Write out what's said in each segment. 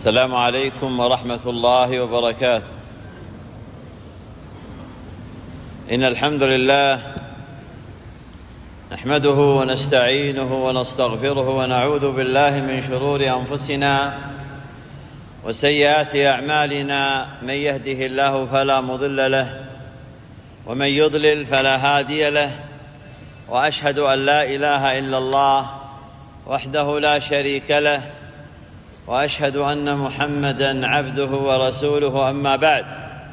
السلام عليكم ورحمة الله وبركاته. إن الحمد لله نحمده ونستعينه ونستغفره ونعوذ بالله من شرور أنفسنا وسيئات أعمالنا. من يهده الله فلا مضل له ومن يضلل فلا هادي له، وأشهد أن لا إله إلا الله وحده لا شريك له، وأشهد أن محمدًا عبده ورسوله. أما بعد،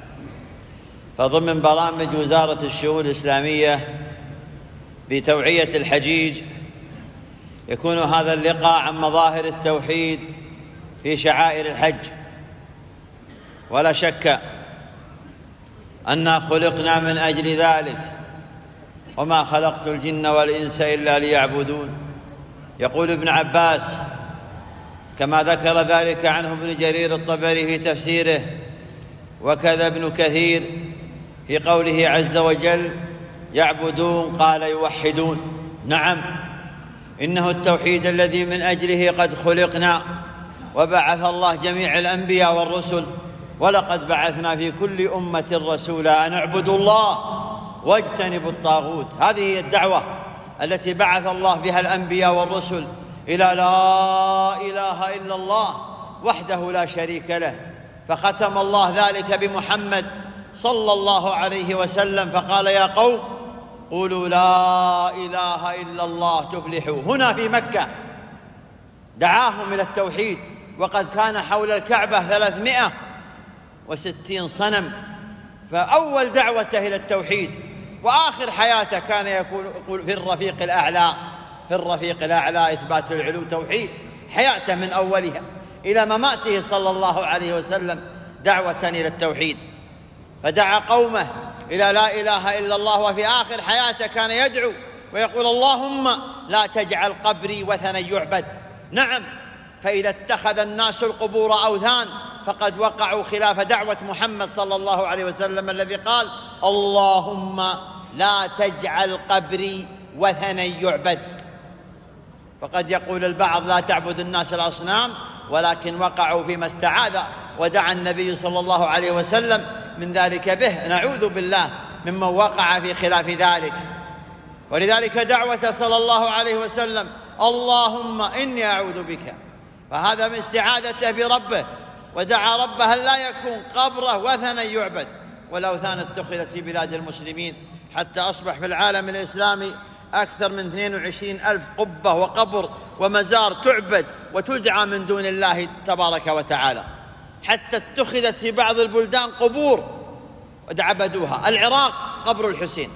فضمن برامج وزارة الشؤون الإسلامية بتوعية الحجيج يكون هذا اللقاء عن مظاهر التوحيد في شعائر الحج. ولا شك أننا خلقنا من أجل ذلك، وما خلقت الجن والإنس إلا ليعبدون. يقول ابن عباس كما ذكر ذلك عنه ابن جرير الطبري في تفسيره، وكذا ابن كثير في قوله عز وجل يعبدون قال يوحدون. نعم، إنه التوحيد الذي من أجله قد خلقنا، وبعث الله جميع الأنبياء والرسل. ولقد بعثنا في كل أمة رسولا أن اعبدوا الله واجتنبوا الطاغوت. هذه هي الدعوة التي بعث الله بها الأنبياء والرسل، إلى لا إله إلا الله وحده لا شريك له. فختم الله ذلك بمحمد صلى الله عليه وسلم، فقال يا قوم قولوا لا إله إلا الله تفلحوا. هنا في مكة دعاهم إلى التوحيد، وقد كان حول الكعبة 360 صنم، فأول دعوته إلى التوحيد وآخر حياته كان يقول في الرفيق الأعلى، في الرفيق الأعلى إثبات العلو توحيد. حياته من أولها إلى مماته صلى الله عليه وسلم دعوة إلى التوحيد، فدعا قومه إلى لا إله إلا الله. وفي آخر حياته كان يدعو ويقول اللهم لا تجعل قبري وثنا يعبد. نعم، فإذا اتخذ الناس القبور أوثان فقد وقعوا خلاف دعوة محمد صلى الله عليه وسلم الذي قال اللهم لا تجعل قبري وثنا يعبد. فقد يقول البعض لا تعبد الناس الأصنام، ولكن وقعوا فيما استعاذ، ودعا النبي صلى الله عليه وسلم من ذلك به. نعوذ بالله ممن وقع في خلاف ذلك. ولذلك دعوة صلى الله عليه وسلم اللهم إني أعوذ بك، فهذا من استعاذته بربه، ودعا ربه أن لا يكون قبره وثنا يعبد. والأوثان اتخذت في بلاد المسلمين حتى أصبح في العالم الإسلامي أكثر من 22,000 قبة وقبر ومزار تعبد وتدعى من دون الله تبارك وتعالى، حتى اتخذت في بعض البلدان قبور ودعبدوها. العراق قبر الحسين،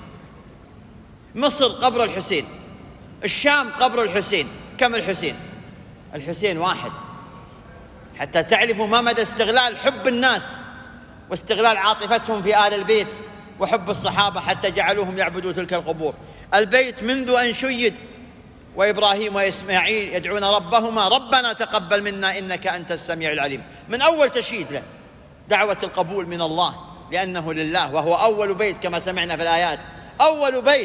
مصر قبر الحسين، الشام قبر الحسين. كم الحسين؟ الحسين واحد. حتى تعرفوا ما مدى استغلال حب الناس واستغلال عاطفتهم في آل البيت وحب الصحابة حتى جعلوهم يعبدوا تلك القبور. البيت منذ أن شيد وإبراهيم وإسماعيل يدعون ربهما ربنا تقبل منا إنك أنت السميع العليم، من أول تشييد له دعوة القبول من الله، لأنه لله، وهو أول بيت كما سمعنا في الآيات، أول بيت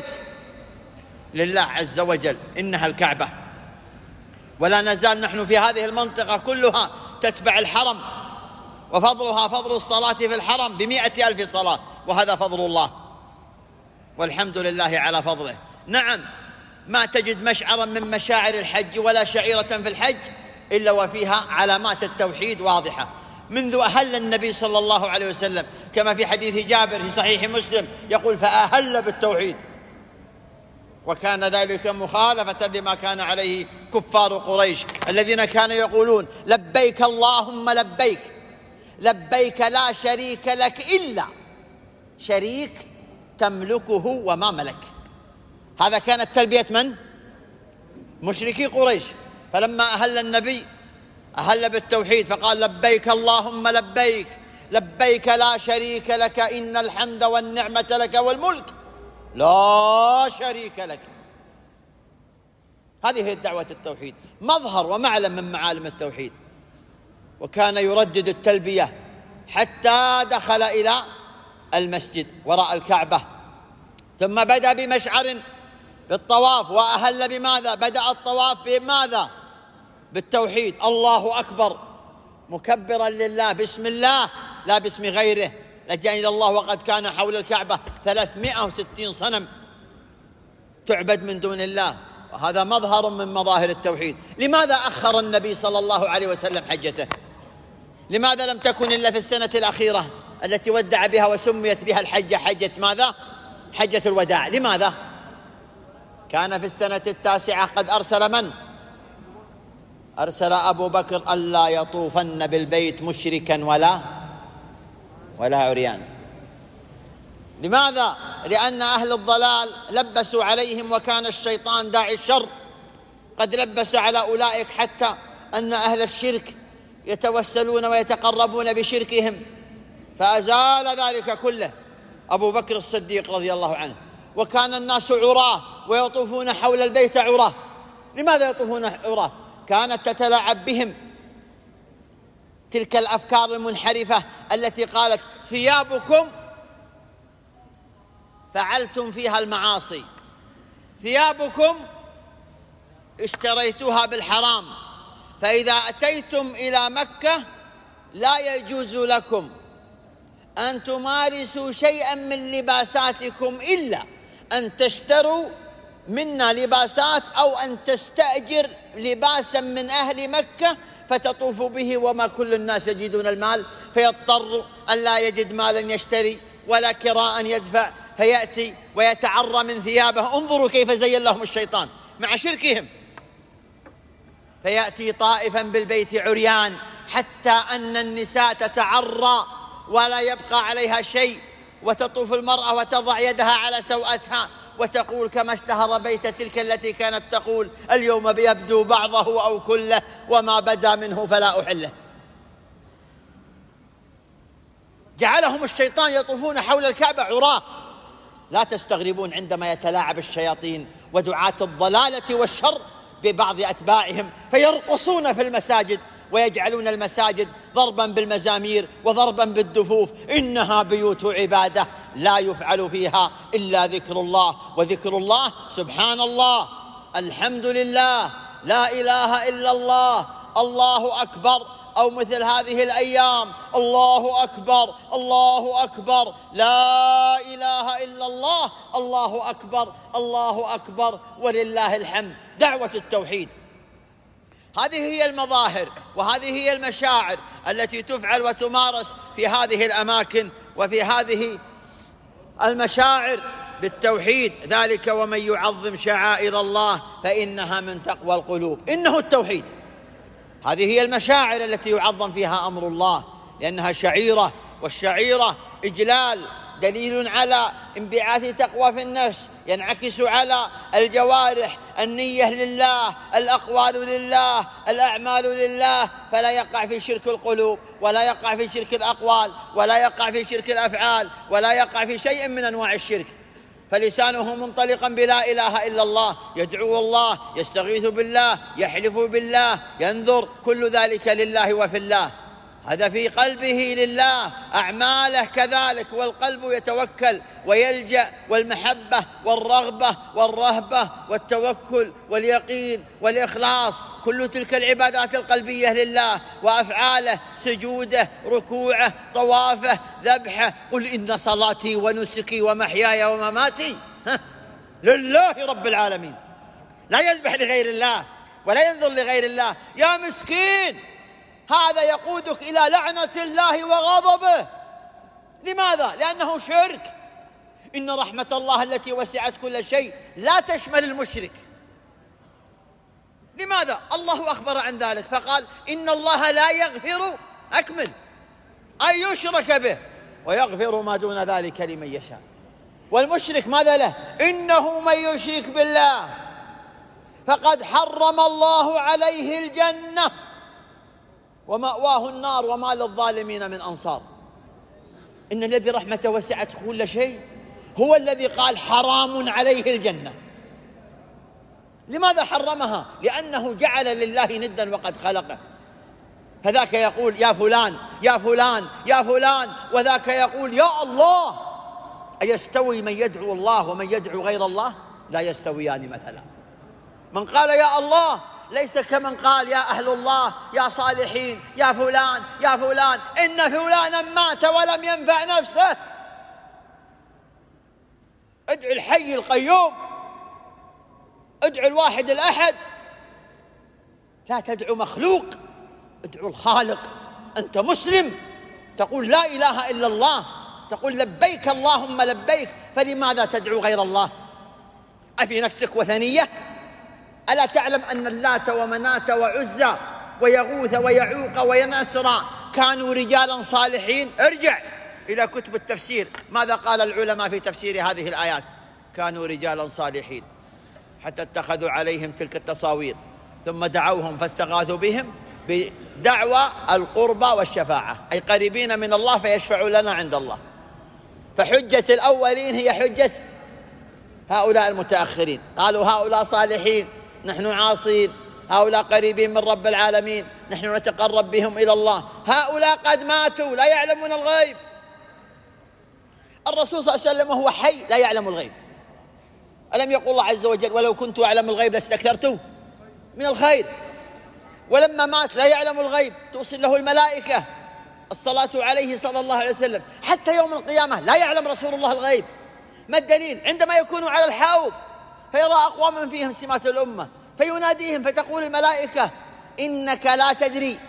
لله عز وجل إنها الكعبة. ولا نزال نحن في هذه المنطقة كلها تتبع الحرم، وفضلها فضل الصلاة في الحرم ب100,000 صلاة، وهذا فضل الله والحمد لله على فضله. نعم، ما تجد مشعرا من مشاعر الحج ولا شعيرة في الحج إلا وفيها علامات التوحيد واضحة. منذ أهل النبي صلى الله عليه وسلم كما في حديث جابر في صحيح مسلم يقول فأهل بالتوحيد، وكان ذلك مخالفة لما كان عليه كفار قريش الذين كانوا يقولون لبيك اللهم لبيك، لبيك لا شريك لك إلا شريك تملكه وما ملك. هذا كانت تلبية من؟ مشركي قريش. فلما أهل النبي أهل بالتوحيد فقال لبيك اللهم لبيك، لبيك لا شريك لك إن الحمد والنعمة لك والملك لا شريك لك. هذه هي الدعوة التوحيد، مظهر ومعلم من معالم التوحيد. وكان يردد التلبية حتى دخل إلى المسجد وراء الكعبة، ثم بدأ بمشعر بالطواف. وأهل بماذا؟ بدأ الطواف بماذا؟ بالتوحيد، الله أكبر مكبرا لله باسم الله لا باسم غيره، لجأ إلى الله وقد كان حول الكعبة 360 صنم تعبد من دون الله، وهذا مظهر من مظاهر التوحيد. لماذا أخر النبي صلى الله عليه وسلم حجته؟ لماذا لم تكن إلا في السنة الأخيرة التي ودع بها وسميت بها الحجة حجة ماذا؟ حجة الوداع. لماذا؟ كان في السنة 9 قد أرسل من؟ أرسل أبو بكر ألا يطوفن بالبيت مشركا ولا عريان. لماذا؟ لأن أهل الضلال لبسوا عليهم، وكان الشيطان داعي الشر قد لبس على أولئك حتى أن أهل الشرك يتوسلون ويتقربون بشركهم، فأزال ذلك كله أبو بكر الصديق رضي الله عنه. وكان الناس عراه ويطوفون حول البيت عراه. لماذا يطوفون عراه؟ كانت تتلاعب بهم تلك الأفكار المنحرفة التي قالت ثيابكم فعلتم فيها المعاصي، ثيابكم اشتريتوها بالحرام، فإذا أتيتم إلى مكة لا يجوز لكم أن تمارسوا شيئا من لباساتكم إلا أن تشتروا منا لباسات أو أن تستأجر لباسا من أهل مكة فتطوفوا به، وما كل الناس يجدون المال فيضطر أن لا يجد مالا يشتري ولا كراء يدفع، فيأتي ويتعرى من ثيابه. انظروا كيف زين لهم الشيطان مع شركهم. فيأتي طائفا بالبيت عريان حتى أن النساء تتعرى ولا يبقى عليها شيء، وتطوف المرأة وتضع يدها على سوءتها وتقول كما اشتهر بيت تلك التي كانت تقول اليوم يبدو بعضه أو كله وما بدا منه فلا أحله. جعلهم الشيطان يطوفون حول الكعبة عراه. لا تستغربون عندما يتلاعب الشياطين ودعاة الضلالة والشر ببعض أتباعهم فيرقصون في المساجد ويجعلون المساجد ضربا بالمزامير وضربا بالدفوف. إنها بيوت عبادة لا يفعل فيها إلا ذكر الله، وذكر الله سبحان الله، الحمد لله، لا إله إلا الله، الله أكبر، أو مثل هذه الأيام الله أكبر الله أكبر، لا إله إلا الله، الله أكبر الله أكبر ولله الحمد. دعوة التوحيد هذه هي المظاهر وهذه هي المشاعر التي تفعل وتمارس في هذه الأماكن وفي هذه المشاعر بالتوحيد. ذلك ومن يعظم شعائر الله فإنها من تقوى القلوب. إنه التوحيد، هذه هي المشاعر التي يعظم فيها أمر الله، لأنها شعيرة، والشعيرة إجلال، دليل على انبعاث تقوى في النفس، ينعكس على الجوارح، النية لله، الأقوال لله، الأعمال لله، فلا يقع في شرك القلوب ولا يقع في شرك الأقوال ولا يقع في شرك الأفعال ولا يقع في شيء من أنواع الشرك. فلسانه منطلقا بلا إله إلا الله، يدعو الله، يستغيث بالله، يحلف بالله، ينذر، كل ذلك لله وفي الله. هذا في قلبه لله، أعماله كذلك، والقلب يتوكل ويلجأ، والمحبة والرغبة والرهبة والتوكل واليقين والإخلاص، كل تلك العبادات القلبية لله، وأفعاله سجوده، ركوعه، طوافه، ذبحه. قل إن صلاتي ونسكي ومحياي ومماتي لله رب العالمين. لا يذبح لغير الله ولا ينذر لغير الله. يا مسكين، هذا يقودك إلى لعنة الله وغضبه. لماذا؟ لأنه شرك. إن رحمة الله التي وسعت كل شيء لا تشمل المشرك. لماذا؟ الله أخبر عن ذلك فقال إن الله لا يغفر أكمل أن يشرك به ويغفر ما دون ذلك لمن يشاء. والمشرك ماذا له؟ إنه من يشرك بالله فقد حرم الله عليه الجنة ومأواه النار وما للظالمين من أنصار. إن الذي رحمته وسعت كل شيء هو الذي قال حرام عليه الجنة. لماذا حرمها؟ لأنه جعل لله ندا وقد خلقه. فذاك يقول يا فلان يا فلان يا فلان، وذاك يقول يا الله. أيستوي من يدعو الله ومن يدعو غير الله؟ لا يستويان مثلا. من قال يا الله ليس كمن قال يا أهل الله يا صالحين يا فلان يا فلان، إن فلانا مات ولم ينفع نفسه. ادعو الحي القيوم، ادعو الواحد الأحد، لا تدعو مخلوق، ادعو الخالق. أنت مسلم تقول لا إله إلا الله، تقول لبيك اللهم لبيك، فلماذا تدعو غير الله؟ أفي نفسك وثنية؟ ألا تعلم أن اللات ومنات وعزى ويغوث ويعوق وينسر كانوا رجالا صالحين؟ ارجع إلى كتب التفسير، ماذا قال العلماء في تفسير هذه الآيات؟ كانوا رجالا صالحين حتى اتخذوا عليهم تلك التصاوير، ثم دعوهم فاستغاثوا بهم بدعوى القربى والشفاعة، أي قريبين من الله فيشفعوا لنا عند الله. فحجة الأولين هي حجة هؤلاء المتأخرين، قالوا هؤلاء صالحين نحن عاصين، هؤلاء قريبين من رب العالمين نحن نتقرب بهم إلى الله، هؤلاء قد ماتوا لا يعلمون الغيب. الرسول صلى الله عليه وسلم وهو حي لا يعلم الغيب. ألم يقول الله عز وجل ولو كنت أعلم الغيب لاستكثرت من الخير؟ ولما مات لا يعلم الغيب، توصل له الملائكة الصلاة عليه صلى الله عليه وسلم. حتى يوم القيامة لا يعلم رسول الله الغيب. ما الدليل؟ عندما يكونوا على الحوض فيرى أقواما فيهم سمات الأمة فيناديهم فتقول الملائكة إنك لا تدري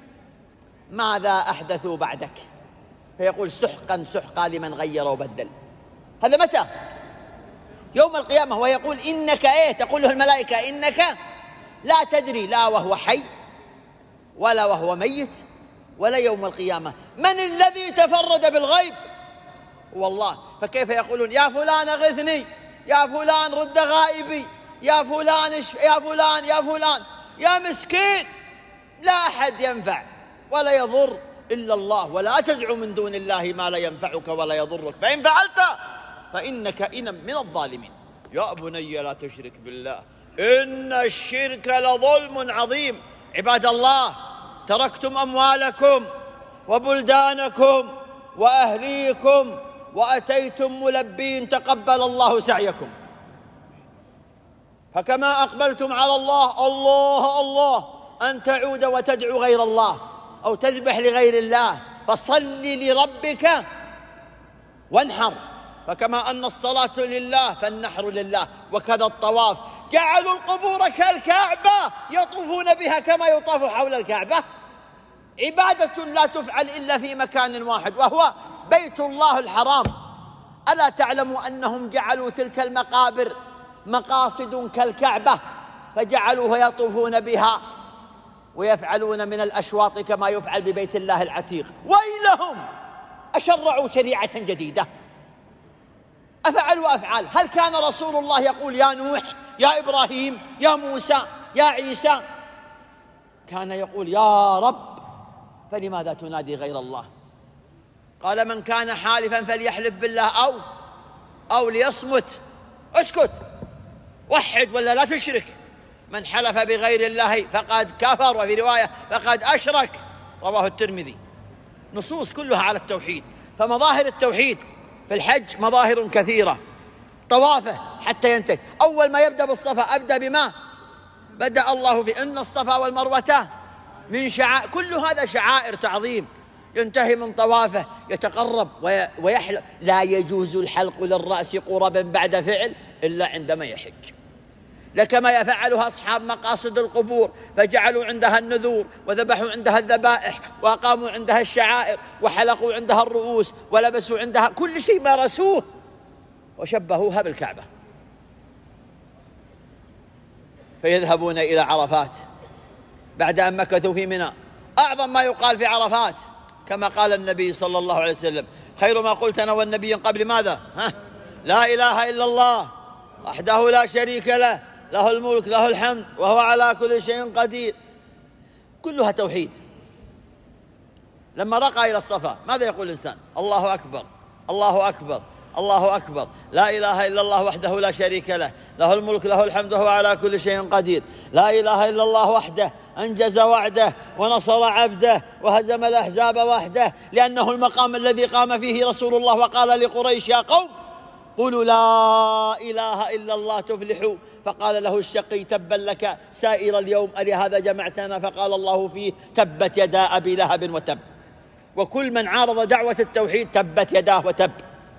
ماذا أحدثوا بعدك، فيقول سحقا سحقا لمن غير وبدل. هذا متى؟ يوم القيامة. ويقول إنك تقول له الملائكة إنك لا تدري، لا وهو حي ولا وهو ميت ولا يوم القيامة. من الذي تفرد بالغيب؟ والله. فكيف يقولون يا فلان أغثني، يا فلان رد غائبي، يا فلان يا فلان يا فلان؟ يا مسكين، لا أحد ينفع ولا يضر إلا الله، ولا تدعو من دون الله ما لا ينفعك ولا يضرك، فإن فعلت فإنك إذا من الظالمين. يا بني لا تشرك بالله إن الشرك لظلم عظيم. عباد الله، تركتم أموالكم وبلدانكم وأهليكم وأتيتم ملبين تقبل الله سعيكم، فكما أقبلتم على الله الله الله أن تعود وتدعو غير الله أو تذبح لغير الله، فصل لربك وانحر. فكما أن الصلاة لله فالنحر لله، وكذا الطواف. جعلوا القبور كالكعبة يطوفون بها كما يطاف حول الكعبة. عبادة لا تفعل إلا في مكان واحد وهو بيت الله الحرام. ألا تعلموا أنهم جعلوا تلك المقابر مقاصد كالكعبة، فجعلوها يطوفون بها ويفعلون من الأشواط كما يفعل ببيت الله العتيق. ويلهم، أشرعوا شريعة جديدة، أفعلوا أفعال. هل كان رسول الله يقول يا نوح يا إبراهيم يا موسى يا عيسى؟ كان يقول يا رب، فلماذا تنادي غير الله؟ قال من كان حالفا فليحلف بالله أو ليصمت. اسكت، وحد ولا لا تشرك. من حلف بغير الله فقد كفر، وفي رواية فقد أشرك، رواه الترمذي. نصوص كلها على التوحيد. فمظاهر التوحيد في الحج مظاهر كثيرة. طوافه حتى ينتهي، أول ما يبدأ بالصفا أبدأ بما بدأ الله في إن الصفا والمروة من شعائر، كل هذا شعائر تعظيم. ينتهي من طوافه يتقرب ويحلق. لا يجوز الحلق للرأس قربا بعد فعل إلا عندما يحج، لكما يفعلها أصحاب مقاصد القبور، فجعلوا عندها النذور وذبحوا عندها الذبائح وأقاموا عندها الشعائر وحلقوا عندها الرؤوس ولبسوا عندها كل شيء مارسوه وشبهوها بالكعبة. فيذهبون إلى عرفات بعد أن مكثوا في منى. أعظم ما يقال في عرفات كما قال النبي صلى الله عليه وسلم خير ما قلت أنا والنبي قبل ماذا؟ لا إله إلا الله وحده لا شريك له، له الملك له الحمد وهو على كل شيء قدير. كلها توحيد. لما رقى إلى الصفا ماذا يقول الإنسان؟ الله أكبر الله أكبر الله أكبر، لا إله إلا الله وحده لا شريك له، له الملك له الحمد وهو على كل شيء قدير. لا إله إلا الله وحده أنجز وعده ونصر عبده وهزم الأحزاب وحده، لأنه المقام الذي قام فيه رسول الله وقال لقريش يا قوم قولوا لا إله إلا الله تفلحوا. فقال له الشقي تبا لك سائر اليوم ألهذا جمعتنا؟ فقال الله فيه تبت يدا أبي لهب وتب. وكل من عارض دعوة التوحيد تبت يداه وتب.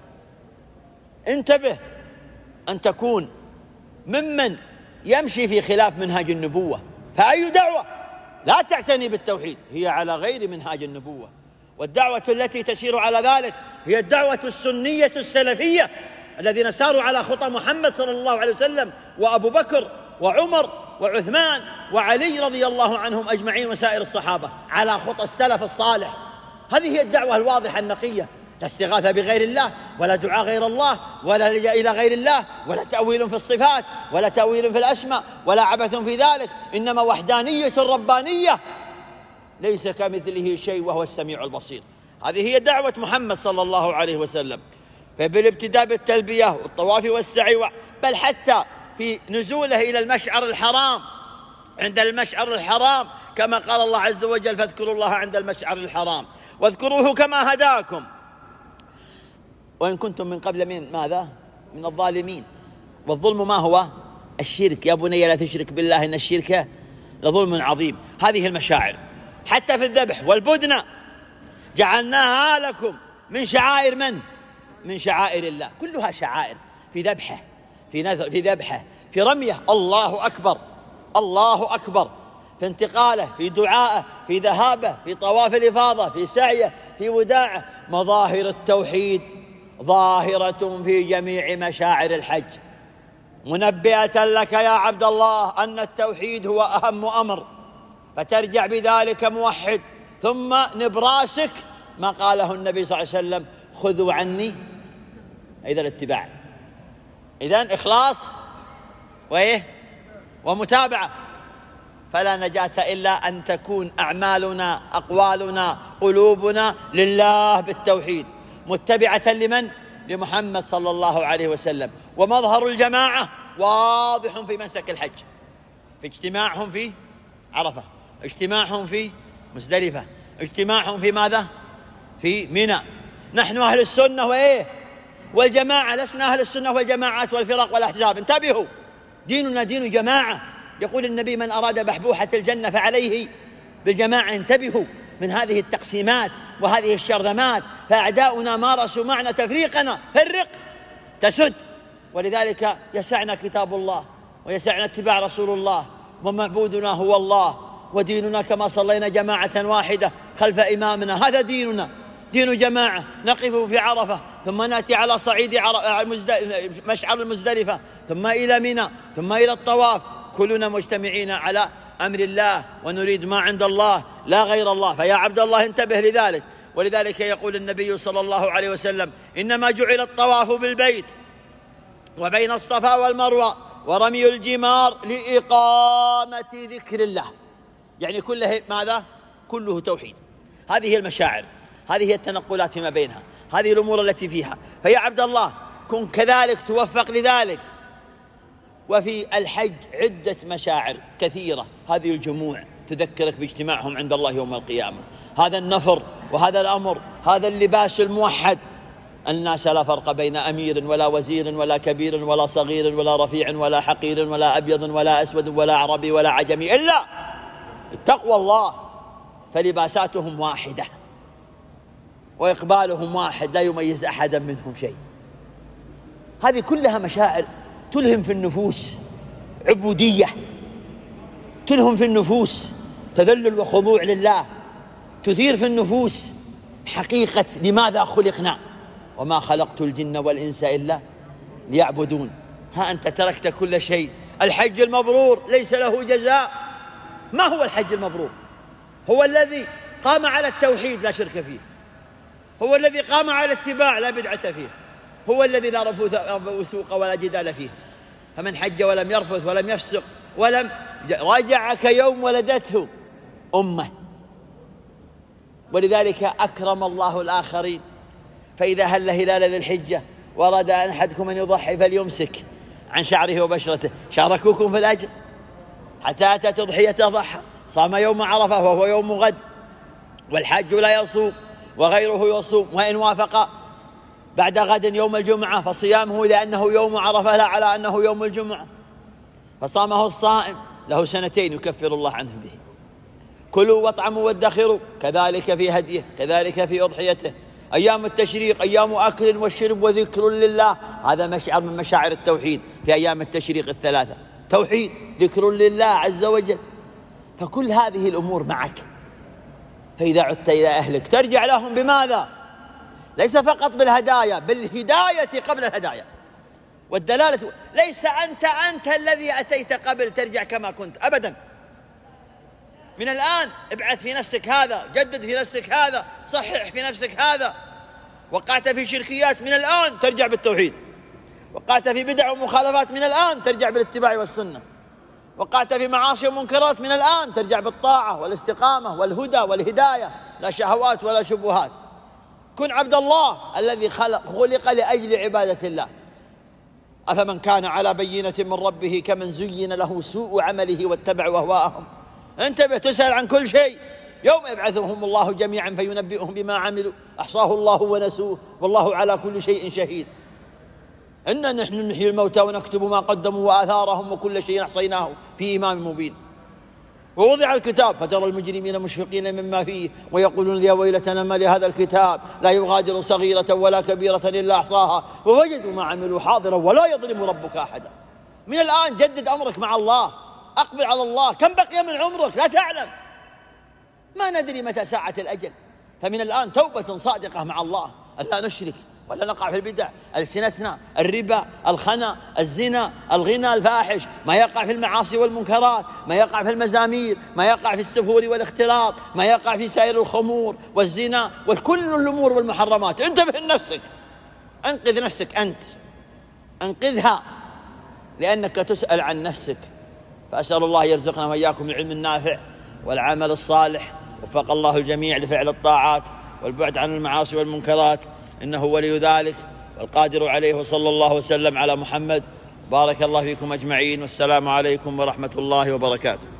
انتبه أن تكون ممن يمشي في خلاف منهاج النبوة، فأي دعوة لا تعتني بالتوحيد هي على غير منهاج النبوة. والدعوة التي تسير على ذلك هي الدعوة السنية السلفية الذين ساروا على خطى محمد صلى الله عليه وسلم وأبو بكر وعمر وعثمان وعلي رضي الله عنهم أجمعين وسائر الصحابة، على خطى السلف الصالح. هذه هي الدعوة الواضحة النقية، لا استغاثة بغير الله، ولا دعاء غير الله، ولا لجأ إلى غير الله، ولا تأويل في الصفات، ولا تأويل في الأسماء، ولا عبث في ذلك، إنما وحدانية ربانية ليس كمثله شيء وهو السميع البصير. هذه هي دعوة محمد صلى الله عليه وسلم. فبالابتداء بالتلبية والطواف والسعي، بل حتى في نزوله إلى المشعر الحرام، عند المشعر الحرام كما قال الله عز وجل فاذكروا الله عند المشعر الحرام واذكروه كما هداكم وإن كنتم من قبل من ماذا؟ من الظالمين. والظلم ما هو؟ الشرك. يا بني لا تشرك بالله إن الشرك لظلم عظيم. هذه المشاعر حتى في الذبح والبدنة جعلناها لكم من شعائر من؟ من شعائر الله. كلها شعائر، في ذبحه، في نذر، في ذبحه، في رميه الله أكبر، الله أكبر، في انتقاله، في دعائه، في ذهابه، في طواف الإفاضة، في سعيه، في وداعه. مظاهر التوحيد ظاهرة في جميع مشاعر الحج، منبئة لك يا عبد الله أن التوحيد هو أهم أمر، فترجع بذلك موحد. ثم نبراسك ما قاله النبي صلى الله عليه وسلم خذوا عني إذا الاتباع. إذن إخلاص ومتابعة. فلا نجاة إلا أن تكون أعمالنا أقوالنا قلوبنا لله بالتوحيد، متبعة لمن؟ لمحمد صلى الله عليه وسلم. ومظهر الجماعة واضح في منسك الحج، في اجتماعهم في عرفة، اجتماعهم في مزدلفة، اجتماعهم في ماذا؟ في منى. نحن أهل السنة والجماعة، لسنا أهل السنة والجماعات والفرق والأحزاب. انتبهوا، ديننا دين جماعة. يقول النبي من أراد بحبوحة الجنة فعليه بالجماعة. انتبهوا من هذه التقسيمات وهذه الشرذمات، فأعداؤنا مارسوا معنا تفريقنا. فرق تسد. ولذلك يسعنا كتاب الله ويسعنا اتباع رسول الله، ومعبودنا هو الله، وديننا كما صلينا جماعة واحدة خلف إمامنا. هذا ديننا، دين جماعة. نقف في عرفة ثم نأتي على صعيد مشعر المزدلفة ثم إلى منى ثم إلى الطواف، كلنا مجتمعين على أمر الله ونريد ما عند الله لا غير الله. فيا عبد الله انتبه لذلك. ولذلك يقول النبي صلى الله عليه وسلم إنما جعل الطواف بالبيت وبين الصفا والمروة ورمي الجمار لإقامة ذكر الله. يعني كله ماذا؟ كله توحيد. هذه هي المشاعر، هذه هي التنقلات فيما بينها، هذه الأمور التي فيها. فيا عبد الله كن كذلك توفق لذلك. وفي الحج عدة مشاعر كثيرة، هذه الجموع تذكرك باجتماعهم عند الله يوم القيامة، هذا النفر وهذا الأمر، هذا اللباس الموحد. الناس لا فرق بين أمير ولا وزير ولا كبير ولا صغير ولا رفيع ولا حقير ولا أبيض ولا أسود ولا عربي ولا عجمي إلا تقوى الله. فلباساتهم واحدة وإقبالهم واحد، لا يميز أحدا منهم شيء. هذه كلها مشاعر تلهم في النفوس عبودية، تلهم في النفوس تذلل وخضوع لله، تثير في النفوس حقيقة لماذا خلقنا، وما خلقت الجن والإنس إلا ليعبدون. ها أنت تركت كل شيء. الحج المبرور ليس له جزاء. ما هو الحج المبرور؟ هو الذي قام على التوحيد لا شرك فيه، هو الذي قام على الاتباع لا بدعة فيه، هو الذي لا رفث وسوق ولا جدال فيه. فمن حج ولم يرفث ولم يفسق ولم رجع كيوم ولدته أمه. ولذلك أكرم الله الآخرين. فإذا هل هلال ذي الحجة ورد أن أحدكم أن يضحي فليمسك عن شعره وبشرته، شاركوكم في الأجر. حتى أتى تضحية ضحى، صام يوم عرفة وهو يوم غد، والحاج لا يصوم وغيره يصوم وإن وافق بعد غد يوم الجمعة فصيامه لأنه يوم عرفة لا على أنه يوم الجمعة، فصامه الصائم له 2 يكفر الله عنه به. كلوا واطعموا وادخروا، كذلك في هديه، كذلك في أضحيته. أيام التشريق أيام أكل وشرب وذكر لله، هذا مشعر من مشاعر التوحيد في أيام التشريق 3، توحيد ذكر لله عز وجل. فكل هذه الأمور معك، فإذا عدت إلى أهلك ترجع لهم بماذا؟ ليس فقط بالهدايا، بالهداية قبل الهدايا والدلالة. ليس أنت الذي أتيت قبل ترجع كما كنت أبدا. من الآن ابعث في نفسك هذا، جدد في نفسك هذا، صحح في نفسك هذا. وقعت في شركيات، من الآن ترجع بالتوحيد. وقعت في بدع ومخالفات، من الآن ترجع بالاتباع والسنة. وقعت في معاصي ومنكرات، من الآن ترجع بالطاعة والاستقامة والهدى والهداية، لا شهوات ولا شبهات. كن عبد الله الذي خلق لأجل عبادة الله. أفمن كان على بينة من ربه كمن زين له سوء عمله واتبعوا أهواءهم. انتبه، تسأل عن كل شيء. يوم يبعثهم الله جميعا فينبئهم بما عملوا، أحصاه الله ونسوه والله على كل شيء شهيد. إنا نحن نحيي الموتى ونكتب ما قدموا وآثارهم وكل شيء أحصيناه في إمام مبين. ووضع الكتاب فترى المجرمين مشفقين مما فيه ويقولون يا ويلتنا ما لهذا الكتاب لا يغادر صغيرة ولا كبيرة إلا أحصاها ووجدوا ما عملوا حاضرا ولا يظلم ربك أحدا. من الآن جدد أمرك مع الله، أقبل على الله. كم بقي من عمرك لا تعلم، ما ندري متى ساعة الأجل. فمن الآن توبة صادقة مع الله، ألا نشرك ولا نقع في البدع، ألسنتنا، الربا، الخنا، الزنا، الغنى الفاحش، ما يقع في المعاصي والمنكرات، ما يقع في المزامير، ما يقع في السفور والاختلاط، ما يقع في سائر الخمور والزنا وكل الأمور والمحرمات. انتبه لنفسك، أنقذ نفسك، أنت أنقذها، لأنك تسأل عن نفسك. فأسأل الله يرزقنا وإياكم العلم النافع والعمل الصالح، وفق الله الجميع لفعل الطاعات والبعد عن المعاصي والمنكرات، إنه ولي ذلك والقادر عليه. وصلى الله وسلم على محمد. بارك الله فيكم أجمعين، والسلام عليكم ورحمة الله وبركاته.